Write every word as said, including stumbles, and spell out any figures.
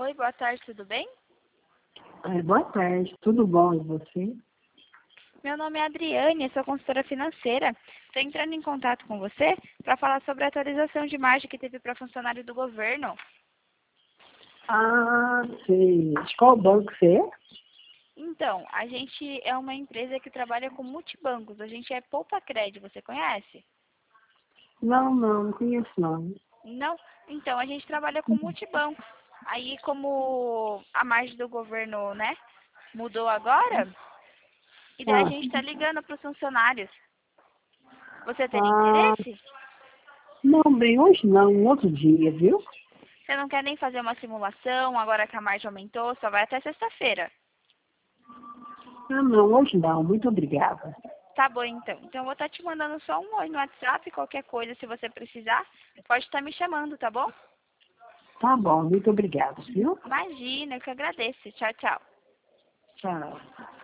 Oi, boa tarde, tudo bem? É, boa tarde, tudo bom e você? Meu nome é Adriane, sou consultora financeira. Estou entrando em contato com você para falar sobre a atualização de margem que teve para funcionário do governo. Ah, sei. De qual banco você é? Então, a gente é uma empresa que trabalha com multibancos. A gente é Poupa Cred, você conhece? Não, não, não conheço não. Não? Então, a gente trabalha com multibancos. Aí, como a margem do governo, né, mudou agora, e daí a Ah, gente está ligando para os funcionários. Você teria ah, interesse? não, bem, hoje não, um outro dia, viu? Você não quer nem fazer uma simulação, agora que a margem aumentou, só vai até sexta-feira. Ah, não, hoje não, muito obrigada. Tá bom, então. Então, eu vou estar te mandando só um oi no WhatsApp, qualquer coisa, se você precisar, pode estar me chamando, tá bom? Tá bom, muito obrigada, viu? Imagina, eu que agradeço. Tchau, tchau. Tchau.